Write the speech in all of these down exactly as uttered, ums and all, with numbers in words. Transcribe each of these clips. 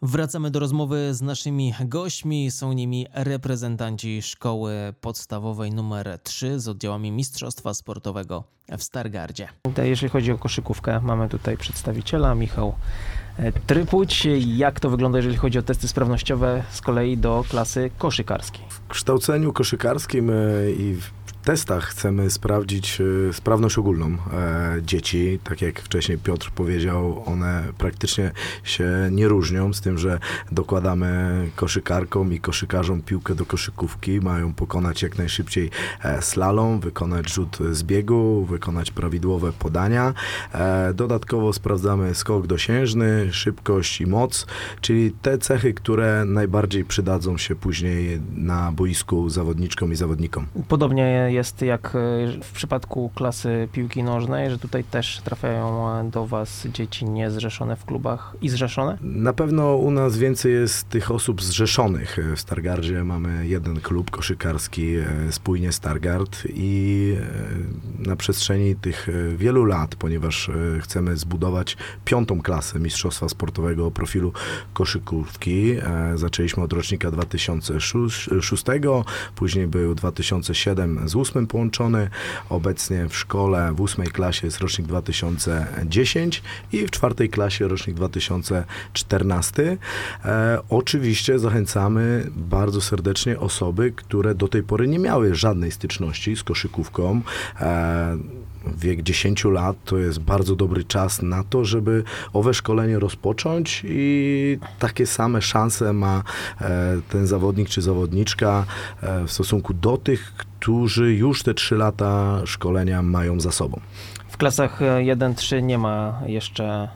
Wracamy do rozmowy z naszymi gośćmi. Są nimi reprezentanci szkoły podstawowej numer trzy z oddziałami Mistrzostwa Sportowego w Stargardzie. Jeżeli chodzi o koszykówkę, mamy tutaj przedstawiciela, Michał Trypuć. Jak to wygląda, jeżeli chodzi o testy sprawnościowe z kolei do klasy koszykarskiej? W kształceniu koszykarskim i w testach chcemy sprawdzić sprawność ogólną e, dzieci. Tak jak wcześniej Piotr powiedział, one praktycznie się nie różnią, z tym, że dokładamy koszykarkom i koszykarzom piłkę do koszykówki. Mają pokonać jak najszybciej e, slalom, wykonać rzut z biegu, wykonać prawidłowe podania. E, dodatkowo sprawdzamy skok dosiężny, szybkość i moc, czyli te cechy, które najbardziej przydadzą się później na boisku zawodniczkom i zawodnikom. Podobnie jest jak w przypadku klasy piłki nożnej, że tutaj też trafiają do was dzieci niezrzeszone w klubach i zrzeszone? Na pewno u nas więcej jest tych osób zrzeszonych. W Stargardzie mamy jeden klub koszykarski, spójnie Stargard, i na przestrzeni tych wielu lat, ponieważ chcemy zbudować piątą klasę Mistrzostwa Sportowego o profilu koszykówki. Zaczęliśmy od rocznika dwa tysiące szóstego, później był dwa tysiące siódmy z ósmym połączony. Obecnie w szkole w ósmej klasie jest rocznik dwa tysiące dziesiąty i w czwartej klasie rocznik dwa tysiące czternasty. E, oczywiście zachęcamy bardzo serdecznie osoby, które do tej pory nie miały żadnej styczności z koszykówką. E, Wiek dziesięć lat to jest bardzo dobry czas na to, żeby owe szkolenie rozpocząć, i takie same szanse ma e, ten zawodnik czy zawodniczka e, w stosunku do tych, którzy już te trzy lata szkolenia mają za sobą. W klasach jeden trzy nie ma jeszcze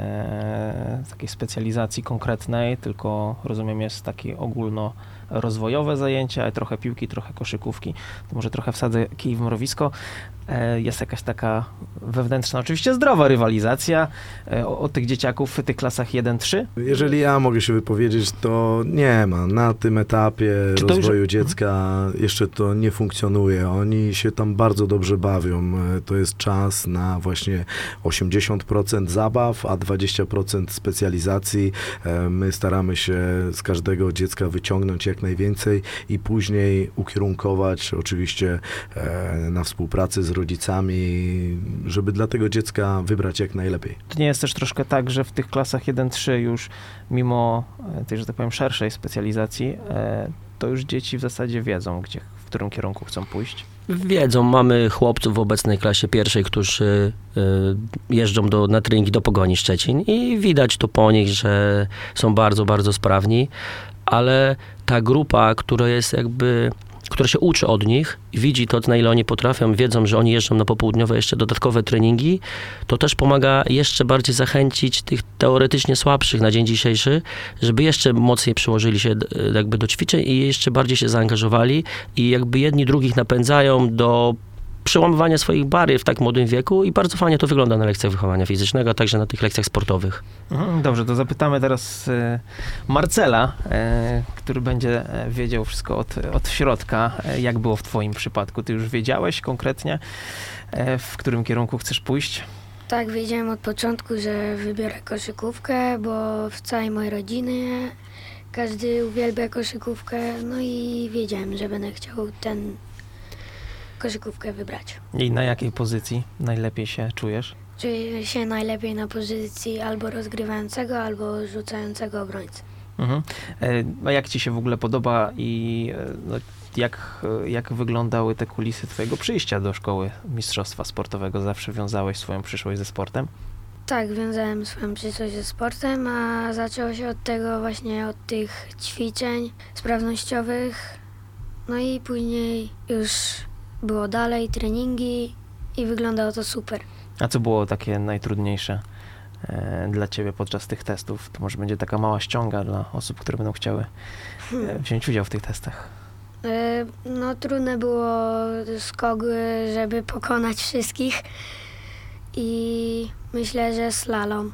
e, takiej specjalizacji konkretnej, tylko rozumiem jest takie ogólnorozwojowe zajęcia, trochę piłki, trochę koszykówki. To może trochę wsadzę kij w mrowisko. E, jest jakaś taka wewnętrzna, oczywiście zdrowa rywalizacja e, o, o tych dzieciaków w tych klasach jeden trzy? Jeżeli ja mogę się wypowiedzieć, to nie ma. Na tym etapie rozwoju już... dziecka jeszcze to nie funkcjonuje. Oni się tam bardzo dobrze bawią. To jest czas na właśnie osiemdziesiąt procent zabaw, a dwadzieścia procent specjalizacji. My staramy się z każdego dziecka wyciągnąć jak najwięcej i później ukierunkować oczywiście na współpracę z rodzicami, żeby dla tego dziecka wybrać jak najlepiej. To nie jest też troszkę tak, że w tych klasach jeden trzy już mimo tej, że tak powiem, szerszej specjalizacji, to już dzieci w zasadzie wiedzą, gdzie, w którym kierunku chcą pójść? Wiedzą. Mamy chłopców w obecnej klasie pierwszej, którzy y, jeżdżą do, na treningi do Pogoni Szczecin, i widać to po nich, że są bardzo, bardzo sprawni, ale ta grupa, która jest jakby która się uczy od nich i widzi to, na ile oni potrafią, wiedzą, że oni jeżdżą na popołudniowe jeszcze dodatkowe treningi, to też pomaga jeszcze bardziej zachęcić tych teoretycznie słabszych na dzień dzisiejszy, żeby jeszcze mocniej przyłożyli się jakby do ćwiczeń i jeszcze bardziej się zaangażowali, i jakby jedni drugich napędzają do przełamywania swoich barier w tak młodym wieku, i bardzo fajnie to wygląda na lekcjach wychowania fizycznego, a także na tych lekcjach sportowych. Dobrze, to zapytamy teraz Marcela, który będzie wiedział wszystko od, od środka. Jak było w twoim przypadku? Ty już wiedziałeś konkretnie, w którym kierunku chcesz pójść? Tak, wiedziałem od początku, że wybiorę koszykówkę, bo w całej mojej rodzinie każdy uwielbia koszykówkę, no i wiedziałem, że będę chciał ten koszykówkę wybrać. I na jakiej pozycji najlepiej się czujesz? Czuję się najlepiej na pozycji albo rozgrywającego, albo rzucającego obrońcy. Mhm. A jak ci się w ogóle podoba i no, jak, jak wyglądały te kulisy twojego przyjścia do szkoły Mistrzostwa Sportowego? Zawsze wiązałeś swoją przyszłość ze sportem? Tak, wiązałem swoją przyszłość ze sportem, a zaczęło się od tego właśnie, od tych ćwiczeń sprawnościowych, no i później już było dalej, treningi, i wyglądało to super. A co było takie najtrudniejsze e, dla ciebie podczas tych testów? To może będzie taka mała ściąga dla osób, które będą chciały e, wziąć udział w tych testach. E, no trudne było skok, żeby pokonać wszystkich, i myślę, że slalom.